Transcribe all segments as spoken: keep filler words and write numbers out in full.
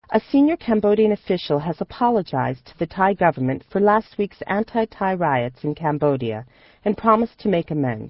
A senior Cambodian official has apologized to the Thai government for last week's anti-Thai riots in Cambodia and promised to make amends.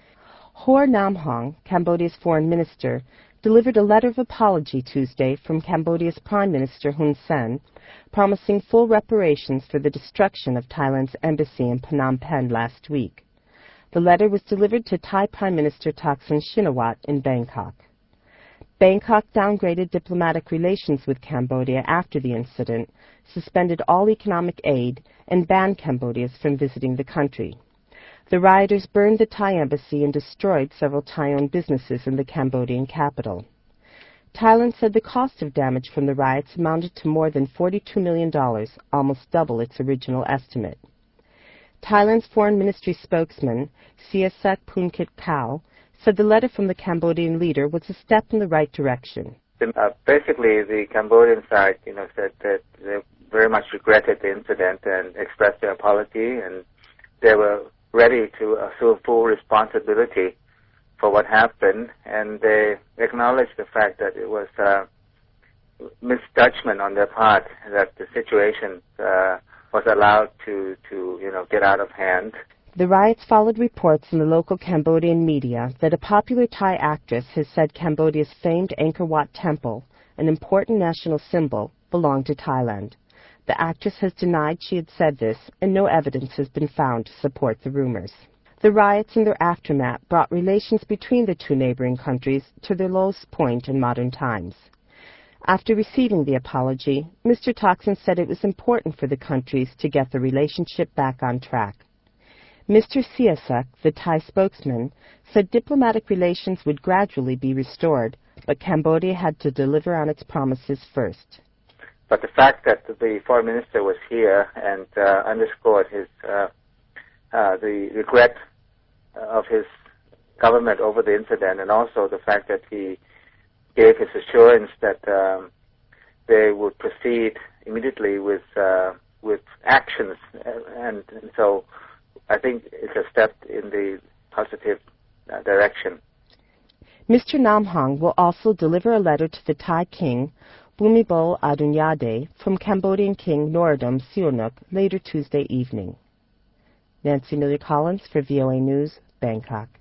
Hor Namhong, Cambodia's foreign minister, delivered a letter of apology Tuesday from Cambodia's Prime Minister Hun Sen, promising full reparations for the destruction of Thailand's embassy in Phnom Penh last week. The letter was delivered to Thai Prime Minister Thaksin Shinawatra in Bangkok. Bangkok downgraded diplomatic relations with Cambodia after the incident, suspended all economic aid, and banned Cambodians from visiting the country. The rioters burned the Thai embassy and destroyed several Thai-owned businesses in the Cambodian capital. Thailand said the cost of damage from the riots amounted to more than forty-two million dollars, almost double its original estimate. Thailand's Foreign Ministry spokesman, Sihasak Phunkit Khao, said the letter from the Cambodian leader was a step in the right direction. Uh, basically, the Cambodian side, you know, said that they very much regretted the incident and expressed their apology, and they were ready to assume full responsibility for what happened, and they acknowledged the fact that it was uh, misjudgment on their part, that the situation uh, was allowed to, to, you know, get out of hand. The riots followed reports in the local Cambodian media that a popular Thai actress has said Cambodia's famed Angkor Wat Temple, an important national symbol, belonged to Thailand. The actress has denied she had said this, and no evidence has been found to support the rumors. The riots and their aftermath brought relations between the two neighboring countries to their lowest point in modern times. After receiving the apology, Mister Thaksin said it was important for the countries to get the relationship back on track. Mister Sihasak, the Thai spokesman, said diplomatic relations would gradually be restored, but Cambodia had to deliver on its promises first. But the fact that the foreign minister was here and uh, underscored his uh, uh, the regret of his government over the incident, and also the fact that he gave his assurance that um, they would proceed immediately with uh, with actions, and, and so I think it's a step in the positive uh, direction. Mister Namhong will also deliver a letter to the Thai king, Bhumibol Adulyadej, from Cambodian King Norodom Sihanouk later Tuesday evening. Nancy Miller Collins for V O A News, Bangkok.